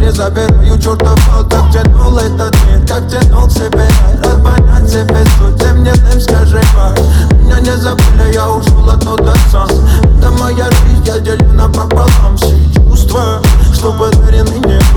не забираю чертов пол. Как тянул этот мир, как тянул к себе. Рад понять себе суть, всем нежным скажи бай. Меня не забыли, я ушел оттуда сам. Это моя жизнь, я делю напополам все чувства, что подарены мне.